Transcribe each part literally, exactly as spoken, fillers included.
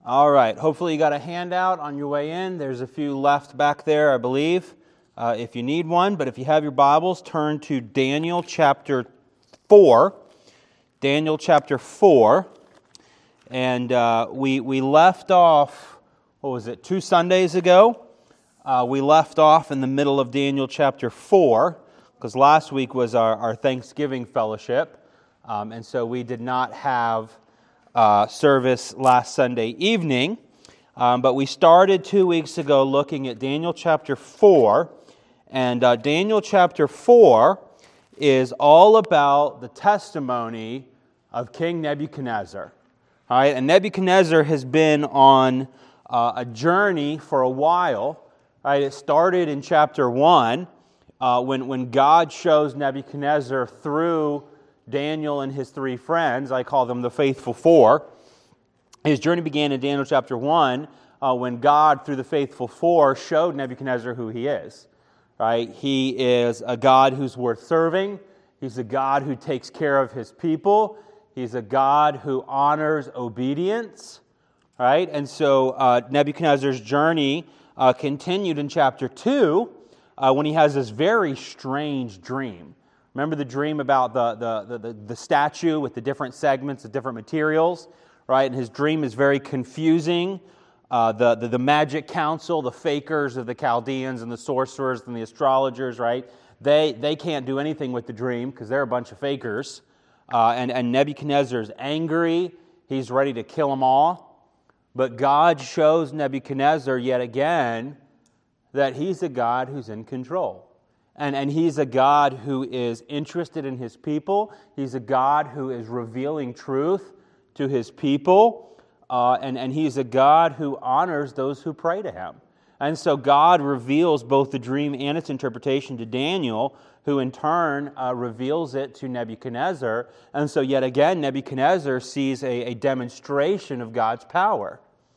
All right, hopefully you got a handout on your way in. There's a few left back there, I believe, uh, if you need one. But if you have your Bibles, turn to Daniel chapter four. Daniel chapter four. And uh, we, we left off, what was it, two Sundays ago? Uh, we left off in the middle of Daniel chapter four, because last week was our, our Thanksgiving fellowship. Um, and so we did not have Uh, service last Sunday evening, um, but we started two weeks ago looking at Daniel chapter four, and uh, Daniel chapter four is all about the testimony of King Nebuchadnezzar. All right, and Nebuchadnezzar has been on uh, a journey for a while. Right, it started in chapter one uh, when when God shows Nebuchadnezzar through Daniel and his three friends. I call them the faithful four. His journey began in Daniel chapter one uh, when God, through the faithful four, showed Nebuchadnezzar who he is. Right? He is a God who's worth serving. He's a God who takes care of his people. He's a God who honors obedience. Right? And so uh, Nebuchadnezzar's journey uh, continued in chapter two uh, when he has this very strange dream. Remember the dream about the, the, the, the statue with the different segments, the different materials, right? And his dream is very confusing. Uh, the, the, the magic council, the fakers of the Chaldeans and the sorcerers and the astrologers, right? They, they can't do anything with the dream because they're a bunch of fakers. Uh, and, and Nebuchadnezzar's angry. He's ready to kill them all. But God shows Nebuchadnezzar yet again that he's a God who's in control. And, and he's a God who is interested in his people. He's a God who is revealing truth to his people. Uh, and, and he's a God who honors those who pray to him. And so God reveals both the dream and its interpretation to Daniel, who in turn uh, reveals it to Nebuchadnezzar. And so yet again, Nebuchadnezzar sees a, a demonstration of God's power.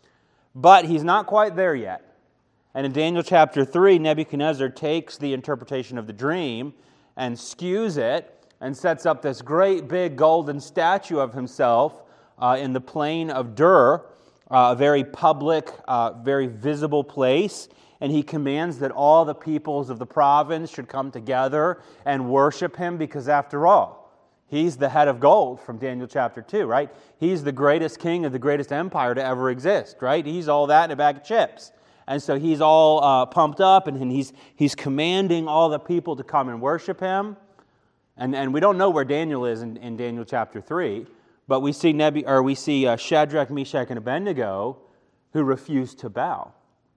But he's not quite there yet. And in Daniel chapter three, Nebuchadnezzar takes the interpretation of the dream and skews it and sets up this great big golden statue of himself uh, in the plain of Dur, uh, a very public, uh, very visible place. And he commands that all the peoples of the province should come together and worship him because, after all, he's the head of gold from Daniel chapter two, right? He's the greatest king of the greatest empire to ever exist, right? He's all that in a bag of chips. And so he's all uh, pumped up, and, and he's he's commanding all the people to come and worship him. And and we don't know where Daniel is in, in Daniel chapter three, but we see Nebu, or we see uh, Shadrach, Meshach, and Abednego who refuse to bow.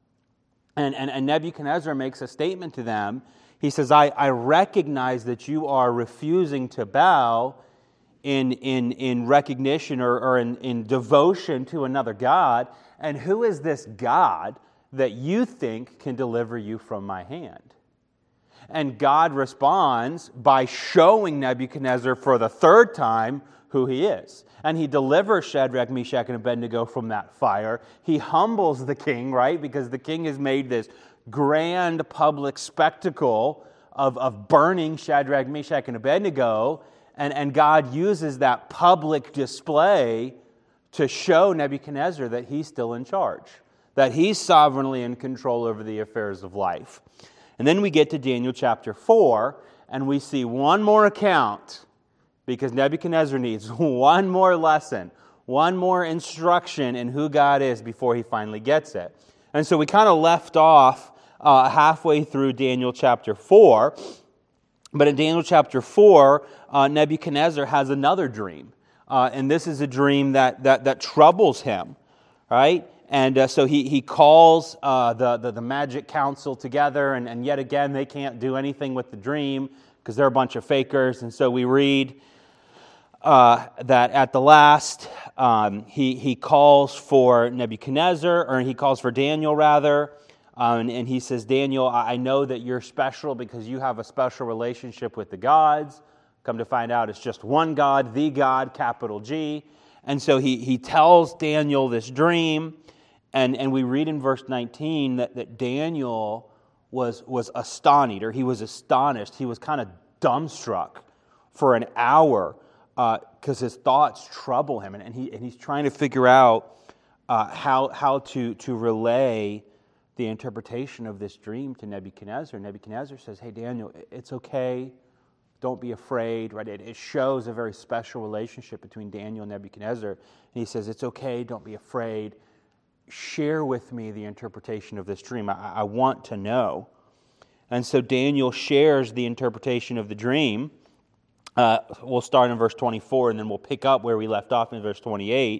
And, and and Nebuchadnezzar makes a statement to them. He says, "I I recognize that you are refusing to bow in in in recognition or or in, in devotion to another God. And who is this God that you think can deliver you from my hand?" And God responds by showing Nebuchadnezzar for the third time who he is. And he delivers Shadrach, Meshach, and Abednego from that fire. He humbles the king, right? Because the king has made this grand public spectacle of, of burning Shadrach, Meshach, and Abednego. And, and God uses that public display to show Nebuchadnezzar that he's still in charge, that he's sovereignly in control over the affairs of life. And then we get to Daniel chapter four, and we see one more account, because Nebuchadnezzar needs one more lesson, one more instruction in who God is before he finally gets it. And so we kind of left off uh, halfway through Daniel chapter four, but in Daniel chapter four, uh, Nebuchadnezzar has another dream. Uh, and this is a dream that, that, that troubles him, right? And uh, so he, he calls uh, the, the, the magic council together, and, and yet again, they can't do anything with the dream because they're a bunch of fakers. And so we read uh, that at the last, um, he, he calls for Nebuchadnezzar, or he calls for Daniel, rather, um, and, and he says, "Daniel, I know that you're special because you have a special relationship with the gods. Come to find out, it's just one God, the God, capital G." And so he, he tells Daniel this dream. And, and we read in verse nineteen that, that Daniel was, was astonished, or he was astonished. He was kind of dumbstruck for an hour because uh, his thoughts trouble him. And, and, he, and he's trying to figure out uh, how, how to, to relay the interpretation of this dream to Nebuchadnezzar. Nebuchadnezzar says, hey, Daniel, it's okay. Don't be afraid, right? It, it shows a very special relationship between Daniel and Nebuchadnezzar. And he says, it's okay, don't be afraid. Share with me the interpretation of this dream. I, I want to know. And so Daniel shares the interpretation of the dream. Uh, we'll start in verse twenty-four, and then we'll pick up where we left off in verse twenty-eight.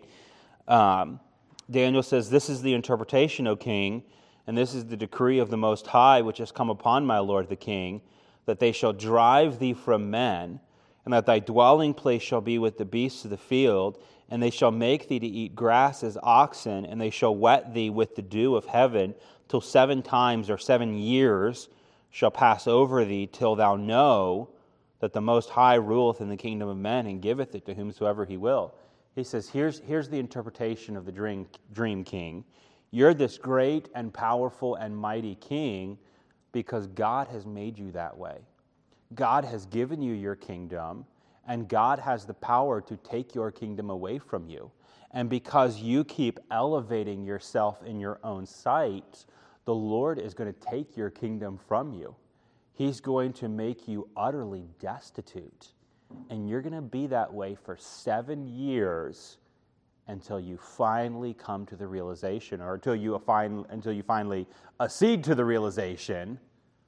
Um, Daniel says, this is the interpretation, O king, and this is the decree of the Most High, which has come upon my lord the king, that they shall drive thee from men, and that thy dwelling place shall be with the beasts of the field, and they shall make thee to eat grass as oxen, and they shall wet thee with the dew of heaven, till seven times or seven years shall pass over thee, till thou know that the Most High ruleth in the kingdom of men, and giveth it to whomsoever he will. He says, here's, here's the interpretation of the dream, dream king. You're this great and powerful and mighty king, because God has made you that way. God has given you your kingdom, and God has the power to take your kingdom away from you. And because you keep elevating yourself in your own sight, the Lord is going to take your kingdom from you. He's going to make you utterly destitute. And you're going to be that way for seven years until you finally come to the realization, or until you, find, until you finally accede to the realization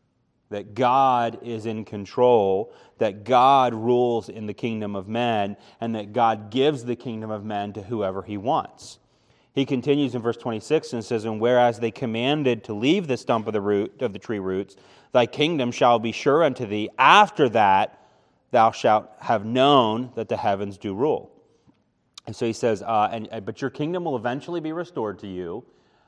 that God is in control, that God rules in the kingdom of men, and that God gives the kingdom of men to whoever he wants. He continues in verse twenty-six and says, and whereas they commanded to leave the stump of the root of the tree roots, thy kingdom shall be sure unto thee. After that thou shalt have known that the heavens do rule. And so he says, uh, and, but your kingdom will eventually be restored to you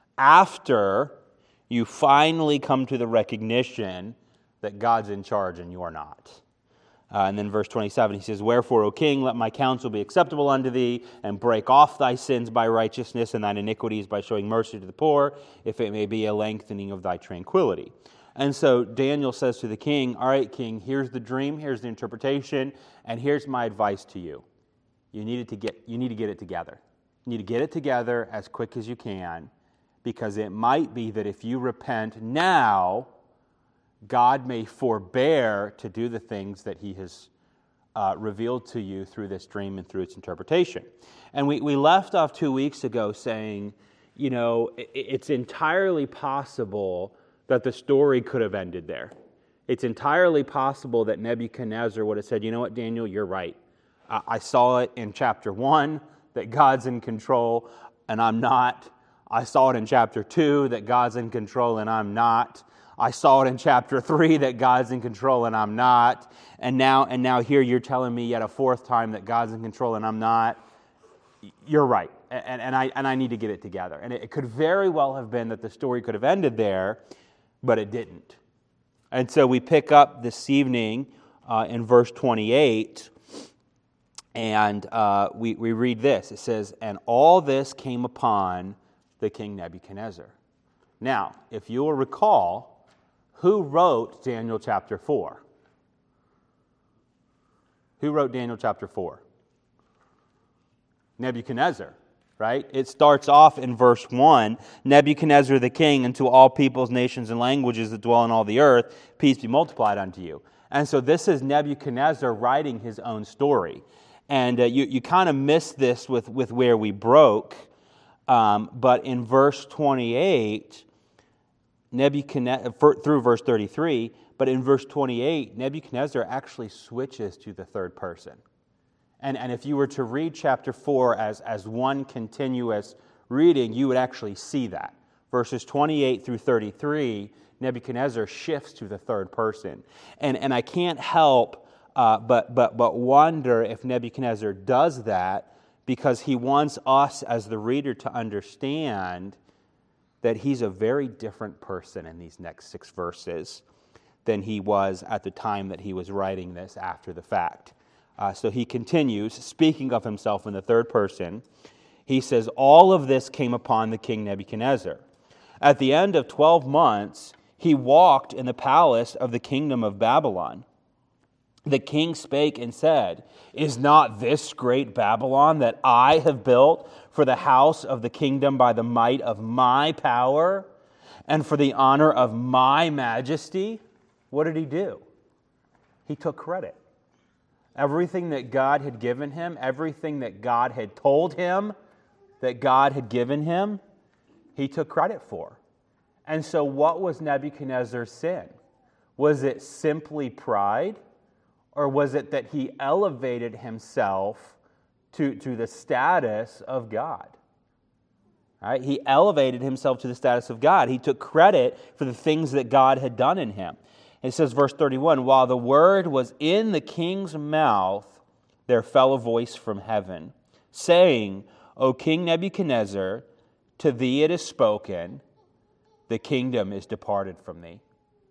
after you finally come to the recognition that God's in charge and you are not. Uh, and then verse twenty-seven, he says, wherefore, O king, let my counsel be acceptable unto thee, and break off thy sins by righteousness, and thine iniquities by showing mercy to the poor, if it may be a lengthening of thy tranquility. And so Daniel says to the king, all right, king, here's the dream, here's the interpretation, and here's my advice to you. You need to get, you need to get it together. You need to get it together as quick as you can, because it might be that if you repent now, God may forbear to do the things that he has uh, revealed to you through this dream and through its interpretation. And we, we left off two weeks ago saying, you know, it, it's entirely possible that the story could have ended there. It's entirely possible that Nebuchadnezzar would have said, you know what, Daniel, you're right. I, I saw it in chapter one that God's in control and I'm not. I saw it in chapter two that God's in control and I'm not. I saw it in chapter three that God's in control and I'm not. And now and now here you're telling me yet a fourth time that God's in control and I'm not. You're right. And, and, I, and I need to get it together. And it, it could very well have been that the story could have ended there, but it didn't. And so we pick up this evening uh, in verse twenty-eight, and uh, we, we read this. It says, and all this came upon the king Nebuchadnezzar. Now, if you will recall, who wrote Daniel chapter four? Who wrote Daniel chapter four? Nebuchadnezzar, right? It starts off in verse one, Nebuchadnezzar the king, unto all peoples, nations, and languages that dwell in all the earth, peace be multiplied unto you. And so this is Nebuchadnezzar writing his own story. And uh, you, you kind of miss this with, with where we broke. Um, but in verse twenty-eight, Nebuchadnezzar, through verse thirty-three, but in verse twenty-eight, Nebuchadnezzar actually switches to the third person. And, and if you were to read chapter four as, as one continuous reading, you would actually see that. Verses twenty-eight through thirty-three, Nebuchadnezzar shifts to the third person. And, and I can't help uh, but, but, but wonder if Nebuchadnezzar does that because he wants us as the reader to understand that he's a very different person in these next six verses than he was at the time that he was writing this after the fact. Uh, so he continues, speaking of himself in the third person. He says, all of this came upon the king Nebuchadnezzar. At the end of twelve months, he walked in the palace of the kingdom of Babylon. the king spake and said, Is not this great Babylon that I have built for the house of the kingdom by the might of my power and for the honor of my majesty? What did he do? He took credit. Everything that God had given him, everything that God had told him, that God had given him, he took credit for. And so what was Nebuchadnezzar's sin? Was it simply pride? Or was it that he elevated himself to, to the status of God? Right? He elevated himself to the status of God. He took credit for the things that God had done in him. It says, verse thirty-one, While the word was in the king's mouth, there fell a voice from heaven, saying, O King Nebuchadnezzar, to thee it is spoken, the kingdom is departed from thee.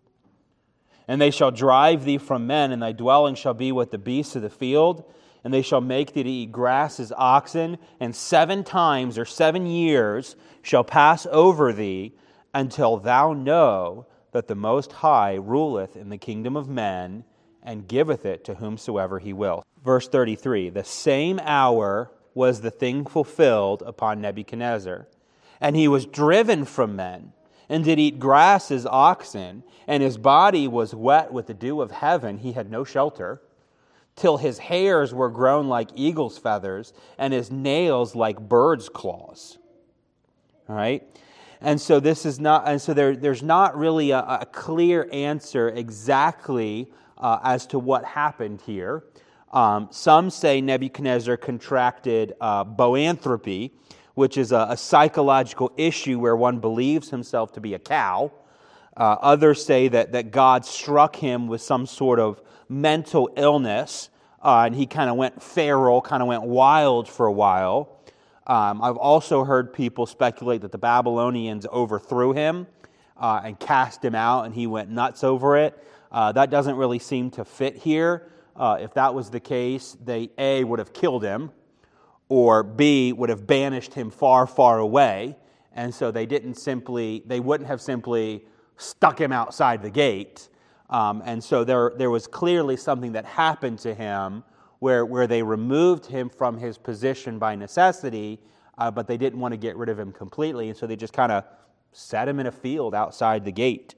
And they shall drive thee from men, and thy dwelling shall be with the beasts of the field, and they shall make thee to eat grass as oxen, and seven times or seven years shall pass over thee, until thou know that the Most High ruleth in the kingdom of men, and giveth it to whomsoever he will. Verse thirty-three, The same hour was the thing fulfilled upon Nebuchadnezzar, and he was driven from men, and did eat grass as oxen, and his body was wet with the dew of heaven. He had no shelter, till his hairs were grown like eagle's feathers, and his nails like bird's claws. All right? And so this is not, and so there, there's not really a, a clear answer exactly uh, as to what happened here. Um, some say Nebuchadnezzar contracted uh, boanthropy, which is a, a psychological issue where one believes himself to be a cow. Uh, others say that, that God struck him with some sort of mental illness, uh, and he kind of went feral, kind of went wild for a while. Um, I've also heard people speculate that the Babylonians overthrew him uh, and cast him out, and he went nuts over it. Uh, that doesn't really seem to fit here. Uh, if that was the case, they, A, would have killed him, or B, would have banished him far, far away. And so they didn't simply, they wouldn't have simply stuck him outside the gate. Um, and so there, there was clearly something that happened to him where, where they removed him from his position by necessity, uh, but they didn't want to get rid of him completely. And so they just kind of set him in a field outside the gate.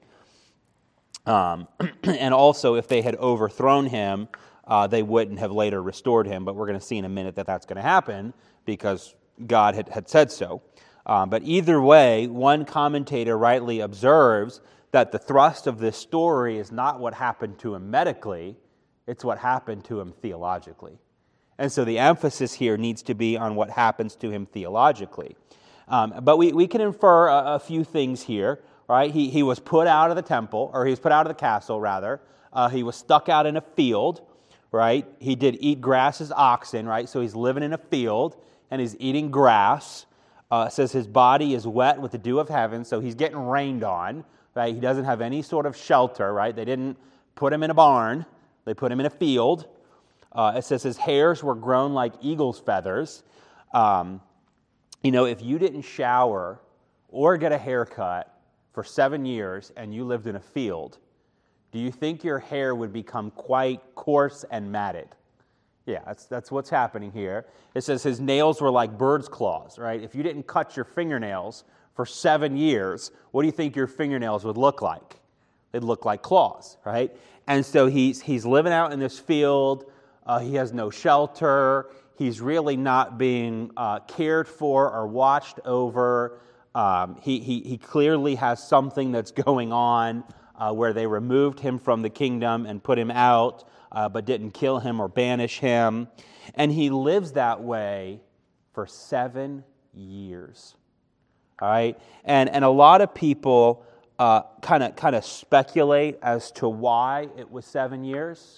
Um, and also, if they had overthrown him, Uh, they wouldn't have later restored him, but we're going to see in a minute that that's going to happen because God had, had said so. Um, but either way, one commentator rightly observes that the thrust of this story is not what happened to him medically, it's what happened to him theologically. And so the emphasis here needs to be on what happens to him theologically. Um, but we, we can infer a, a few things here, right? He, he was put out of the temple, or he was put out of the castle, rather. Uh, he was stuck out in a field. Right? He did eat grass as oxen, right? So he's living in a field and he's eating grass. Uh, it says his body is wet with the dew of heaven, so he's getting rained on, right? He doesn't have any sort of shelter, right? They didn't put him in a barn. They put him in a field. Uh, it says his hairs were grown like eagle's feathers. Um, you know, if you didn't shower or get a haircut for seven years and you lived in a field, do you think your hair would become quite coarse and matted? Yeah, that's that's what's happening here. It says his nails were like bird's claws, right? If you didn't cut your fingernails for seven years, what do you think your fingernails would look like? They'd look like claws, right? And so he's he's living out in this field. Uh, he has no shelter. He's really not being uh, cared for or watched over. Um, he, he he clearly has something that's going on. Uh, where they removed him from the kingdom and put him out, uh, but didn't kill him or banish him. And he lives that way for seven years. All right? And, and a lot of people kind of kind of speculate as to why it was seven years.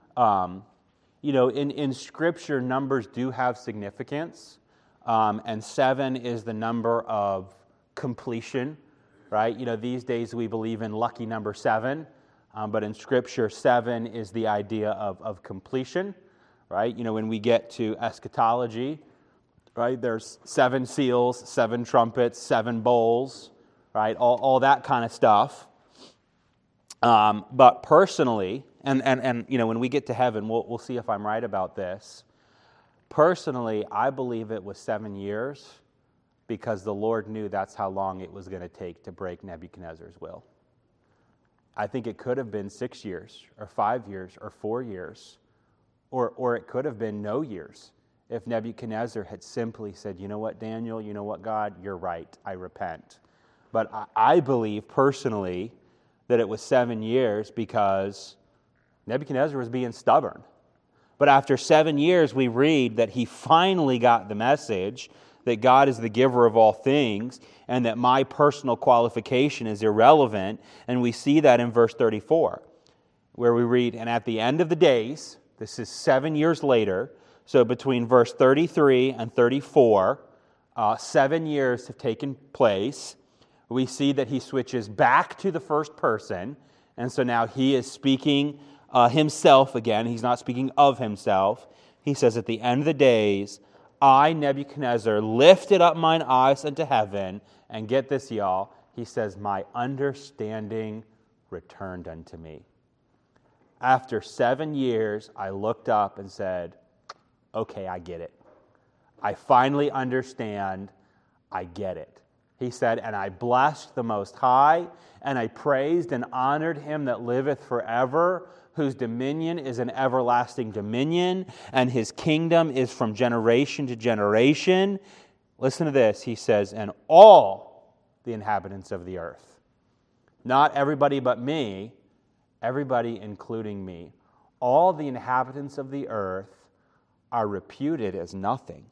Um, you know, in, in Scripture, numbers do have significance. Um, and seven is the number of completion. Right? You know, these days we believe in lucky number seven, um, but in Scripture, seven is the idea of, of completion, right? You know, when we get to eschatology, right, there's seven seals, seven trumpets, seven bowls, right? All, all that kind of stuff. Um, but personally, and, and, and you know, when we get to heaven, we'll, we'll see if I'm right about this. Personally, I believe it was seven years because the Lord knew that's how long it was going to take to break Nebuchadnezzar's will. I think it could have been six years or five years or four years, or, or it could have been no years if Nebuchadnezzar had simply said, you know what, Daniel, you know what, God, you're right, I repent. But I, I believe personally that it was seven years because Nebuchadnezzar was being stubborn. But after seven years, we read that he finally got the message that God is the giver of all things and that my personal qualification is irrelevant. And we see that in verse thirty-four, where we read, and at the end of the days, this is seven years later, so between verse thirty-three and thirty-four, uh, seven years have taken place. We see that he switches back to the first person, and so now he is speaking uh, himself again. He's not speaking of himself. He says, at the end of the days, I, Nebuchadnezzar, lifted up mine eyes unto heaven, and get this, y'all, he says, my understanding returned unto me. After seven years, I looked up and said, okay, I get it. I finally understand. I get it. He said, and I blessed the Most High, and I praised and honored him that liveth forever, whose dominion is an everlasting dominion, and his kingdom is from generation to generation. Listen to this. He says, and all the inhabitants of the earth. Not everybody but me, everybody including me. All the inhabitants of the earth are reputed as nothing.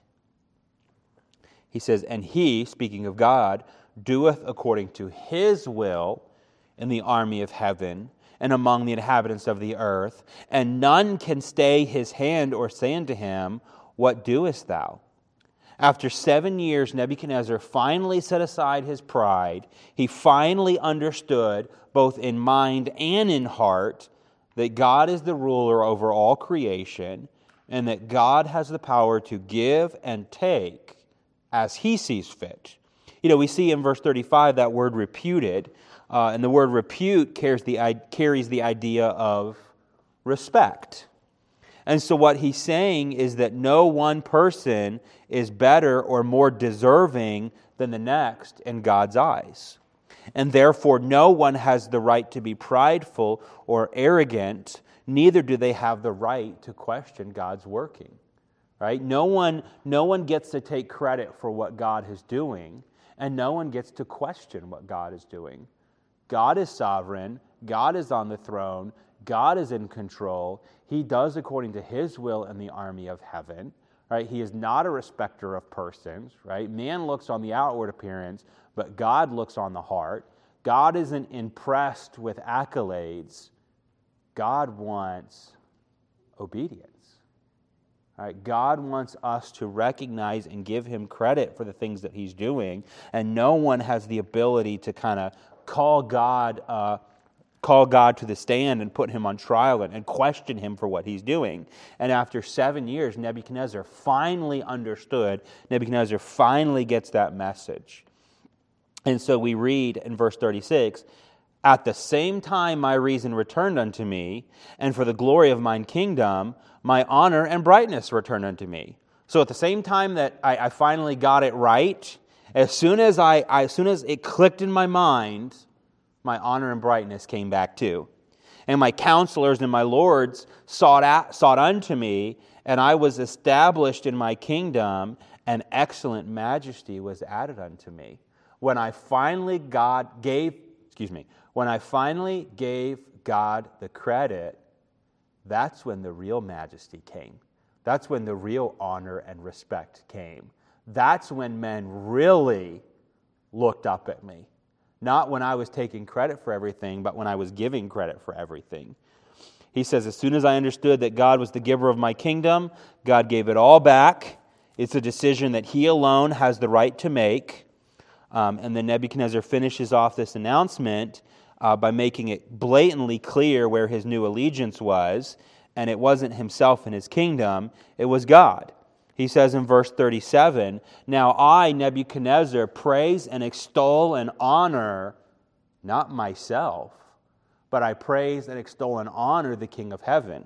He says, and he, speaking of God, doeth according to his will in the army of heaven and among the inhabitants of the earth, and none can stay his hand or say unto him, what doest thou? After seven years, Nebuchadnezzar finally set aside his pride. He finally understood, both in mind and in heart, that God is the ruler over all creation, and that God has the power to give and take as he sees fit. You know, we see in verse thirty-five that word reputed, uh, and the word repute carries the, carries the idea of respect. And so what he's saying is that no one person is better or more deserving than the next in God's eyes. And therefore no one has the right to be prideful or arrogant, neither do they have the right to question God's working. Right? No one, no one gets to take credit for what God is doing, and no one gets to question what God is doing. God is sovereign. God is on the throne. God is in control. He does according to his will in the army of heaven. Right? He is not a respecter of persons. Right? Man looks on the outward appearance, but God looks on the heart. God isn't impressed with accolades. God wants obedience. Right? God wants us to recognize and give him credit for the things that he's doing, and no one has the ability to kind of call God, uh, call God to the stand and put him on trial and, and question him for what he's doing. And after seven years, Nebuchadnezzar finally understood. Nebuchadnezzar finally gets that message. And so we read in verse thirty-six, at the same time my reason returned unto me, and for the glory of mine kingdom, my honor and brightness returned unto me. So at the same time that I, I finally got it right, as soon as I, I, as soon as it clicked in my mind, my honor and brightness came back too. And my counselors and my lords sought, at, sought unto me, and I was established in my kingdom, and excellent majesty was added unto me. When I finally God gave, excuse me, when I finally gave God the credit, that's when the real majesty came. That's when the real honor and respect came. That's when men really looked up at me. Not when I was taking credit for everything, but when I was giving credit for everything. He says, as soon as I understood that God was the giver of my kingdom, God gave it all back. It's a decision that he alone has the right to make. Um, and then Nebuchadnezzar finishes off this announcement uh, by making it blatantly clear where his new allegiance was. And it wasn't himself and his kingdom, it was God. He says in verse thirty-seven, now I, Nebuchadnezzar, praise and extol and honor not myself, but I praise and extol and honor the King of heaven.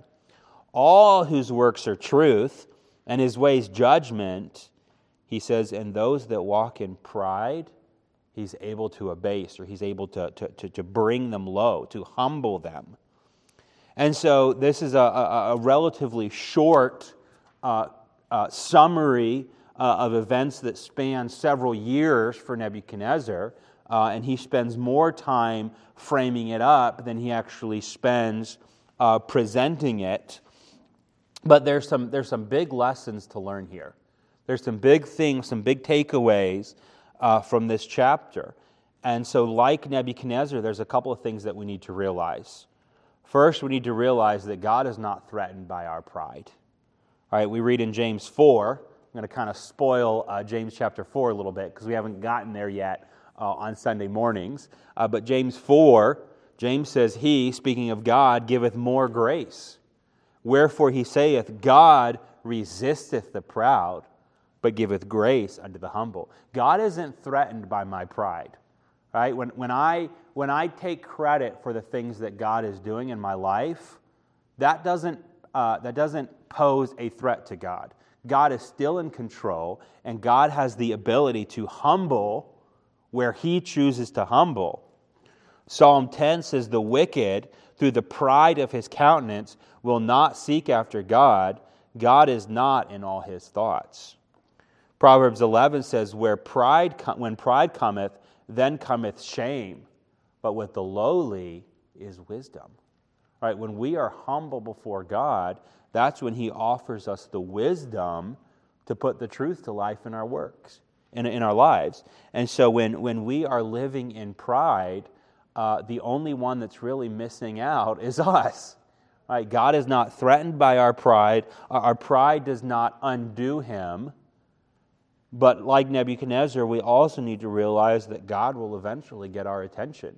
All whose works are truth, and his ways judgment, he says, and those that walk in pride, he's able to abase, or he's able to, to, to, to bring them low, to humble them. And so this is a, a, a relatively short uh, uh, summary uh, of events that span several years for Nebuchadnezzar, uh, and he spends more time framing it up than he actually spends uh, presenting it. But there's some, there's some big lessons to learn here. There's some big things, some big takeaways uh, from this chapter. And so like Nebuchadnezzar, there's a couple of things that we need to realize. First, we need to realize that God is not threatened by our pride. All right, we read in James four. I'm going to kind of spoil uh, James chapter four a little bit because we haven't gotten there yet uh, on Sunday mornings. Uh, but James four, James says, He, speaking of God, giveth more grace. Wherefore he saith, God resisteth the proud, but giveth grace unto the humble. God isn't threatened by my pride. Right? When, when, I, when I take credit for the things that God is doing in my life, that doesn't, uh, that doesn't pose a threat to God. God is still in control, and God has the ability to humble where He chooses to humble. Psalm ten says, the wicked, through the pride of his countenance, will not seek after God. God is not in all his thoughts. Proverbs eleven says, Where pride, when pride cometh, then cometh shame, but with the lowly is wisdom. All right, when we are humble before God, that's when He offers us the wisdom to put the truth to life in our works, in, in our lives. And so when, when we are living in pride, uh, the only one that's really missing out is us. All right, God is not threatened by our pride. Our pride does not undo Him. But like Nebuchadnezzar, we also need to realize that God will eventually get our attention.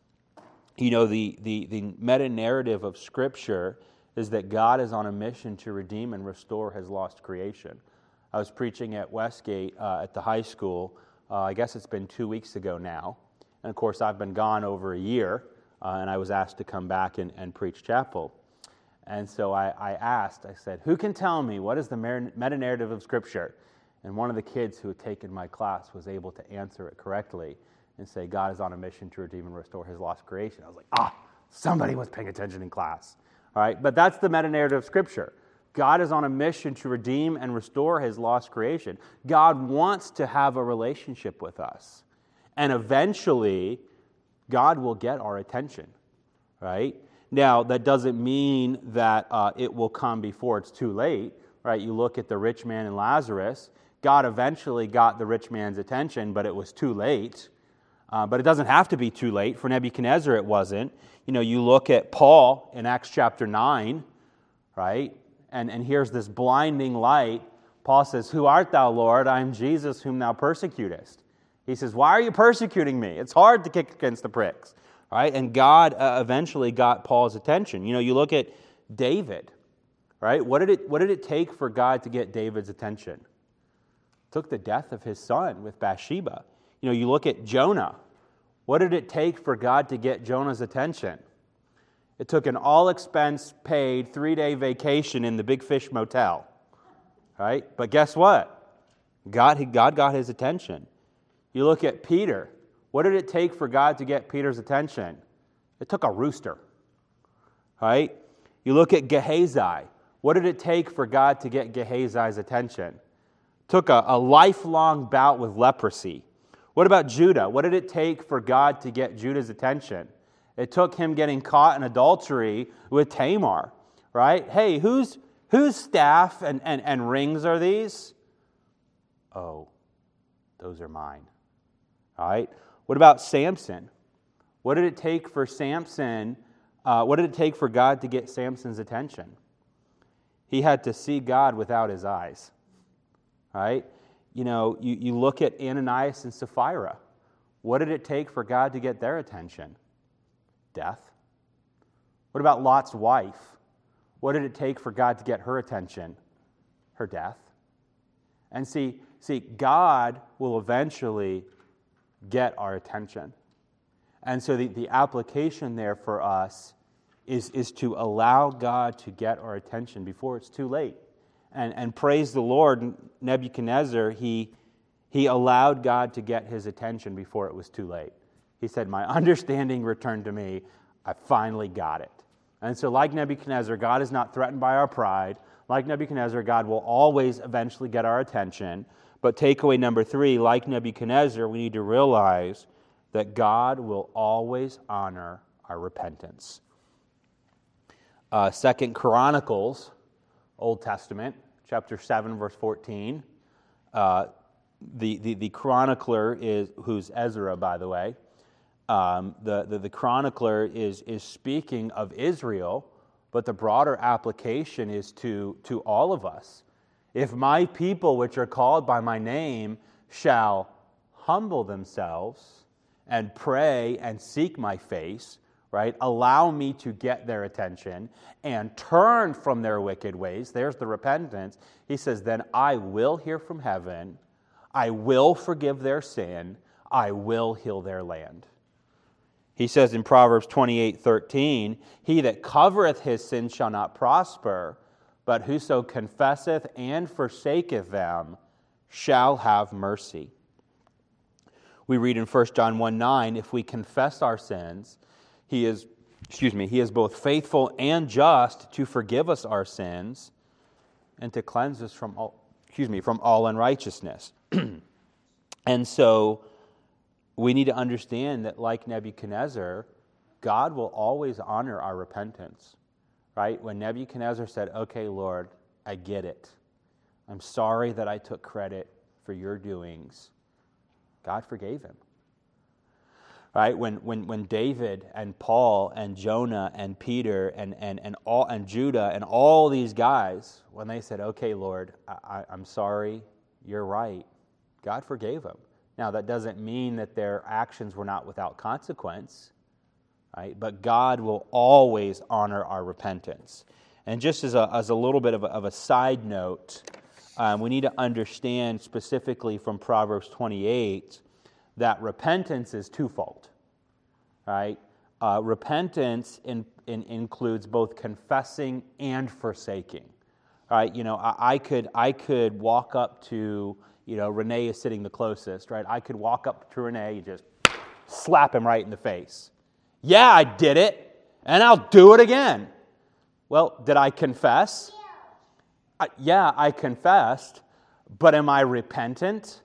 You know, the, the, the meta-narrative of Scripture is that God is on a mission to redeem and restore His lost creation. I was preaching at Westgate uh, at the high school. Uh, I guess it's been two weeks ago now. And of course, I've been gone over a year, uh, and I was asked to come back and, and preach chapel. And so I, I asked, I said, who can tell me what is the meta-narrative of Scripture? And one of the kids who had taken my class was able to answer it correctly and say, God is on a mission to redeem and restore His lost creation. I was like, ah, somebody was paying attention in class. All right, but that's the meta-narrative of Scripture. God is on a mission to redeem and restore His lost creation. God wants to have a relationship with us. And eventually, God will get our attention, right? Now, that doesn't mean that uh, it will come before it's too late, right? You look at the rich man and Lazarus. God eventually got the rich man's attention, but it was too late. Uh, but it doesn't have to be too late. For Nebuchadnezzar, it wasn't. You know, you look at Paul in Acts chapter nine, right? And, and here's this blinding light. Paul says, Who art thou, Lord? I am Jesus whom thou persecutest. He says, why are you persecuting me? It's hard to kick against the pricks. Right? And God uh, eventually got Paul's attention. You know, you look at David, right? What did it, what did it take for God to get David's attention? It took the death of his son with Bathsheba. You know, you look at Jonah. What did it take for God to get Jonah's attention? It took an all-expense-paid three-day vacation in the Big Fish Motel. Right? But guess what? God, God got his attention. You look at Peter. What did it take for God to get Peter's attention? It took a rooster. Right? You look at Gehazi. What did it take for God to get Gehazi's attention? It took a, a lifelong bout with leprosy. What about Judah? What did it take for God to get Judah's attention? It took him getting caught in adultery with Tamar. Right? Hey, whose, whose staff and, and, and rings are these? Oh, those are mine. All right? What about Samson? What did it take for Samson, uh, what did it take for God to get Samson's attention? He had to see God without his eyes. Right? You know, you, you look at Ananias and Sapphira. What did it take for God to get their attention? Death. What about Lot's wife? What did it take for God to get her attention? Her death. And see, see, God will eventually get our attention. And so the, the application there for us is, is to allow God to get our attention before it's too late. And, and praise the Lord, Nebuchadnezzar, he, he allowed God to get his attention before it was too late. He said, my understanding returned to me. I finally got it. And so like Nebuchadnezzar, God is not threatened by our pride. Like Nebuchadnezzar, God will always eventually get our attention. But takeaway number three, like Nebuchadnezzar, we need to realize that God will always honor our repentance. Uh, Second Chronicles, Old Testament, chapter seven, verse fourteen. Uh, the, the, the chronicler is, who's Ezra, by the way, um, the, the, the chronicler is, is speaking of Israel, but the broader application is to, to all of us. If my people, which are called by my name, shall humble themselves and pray and seek my face, right? Allow me to get their attention and turn from their wicked ways. There's the repentance. He says, then I will hear from heaven. I will forgive their sin. I will heal their land. He says in Proverbs twenty-eight thirteen, he that covereth his sin shall not prosper, but whoso confesseth and forsaketh them shall have mercy. We read in First John one nine, if we confess our sins, he is, excuse me, he is both faithful and just to forgive us our sins and to cleanse us from all, excuse me, from all unrighteousness. And so we need to understand that like Nebuchadnezzar, God will always honor our repentance. Right? When Nebuchadnezzar said, okay, Lord, I get it. I'm sorry that I took credit for your doings. God forgave him. Right? When when when David and Paul and Jonah and Peter and and and all and Judah and all these guys, when they said, okay, Lord, I, I'm sorry, you're right, God forgave them. Now that doesn't mean that their actions were not without consequence. Right? But God will always honor our repentance. And just as a, as a little bit of a, of a side note, um, we need to understand specifically from Proverbs twenty-eight that repentance is twofold. Right? Uh, repentance in, in, includes both confessing and forsaking. Right? You know, I, I could I could walk up to, you know, Renee is sitting the closest. Right? I could walk up to Renee and just slap him right in the face. Yeah, I did it, and I'll do it again. Well, did I confess? I, yeah, I confessed, but am I repentant?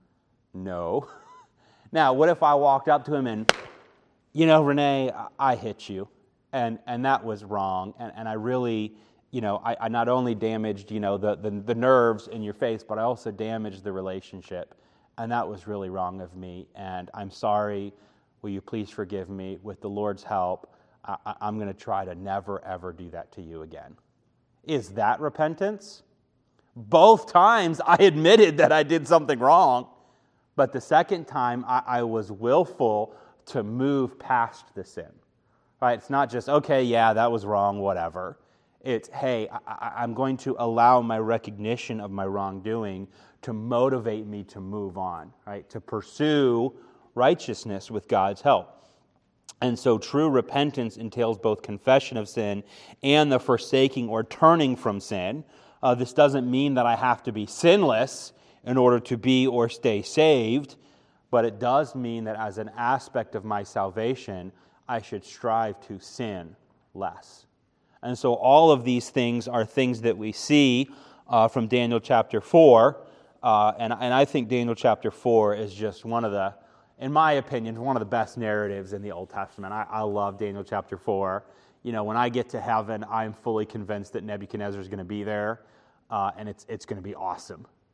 No. Now, what if I walked up to him and, you know, Renee, I, I hit you, and, and that was wrong, and, and I really, you know, I, I not only damaged, you know, the, the, the nerves in your face, but I also damaged the relationship, and that was really wrong of me, and I'm sorry. Will you please forgive me? With the Lord's help, I, I'm going to try to never, ever do that to you again. Is that repentance? Both times I admitted that I did something wrong, but the second time I, I was willful to move past the sin. Right? It's not just, okay, yeah, that was wrong, whatever. It's, hey, I, I'm going to allow my recognition of my wrongdoing to motivate me to move on, right? To pursue righteousness with God's help. And so true repentance entails both confession of sin and the forsaking or turning from sin. Uh, this doesn't mean that I have to be sinless in order to be or stay saved, but it does mean that as an aspect of my salvation, I should strive to sin less. And so all of these things are things that we see uh, from Daniel chapter four, uh, and, and I think Daniel chapter four is just one of the, in my opinion, one of the best narratives in the Old Testament. I, I love Daniel chapter four. You know, when I get to heaven, I'm fully convinced that Nebuchadnezzar is going to be there, uh, and it's it's going to be awesome.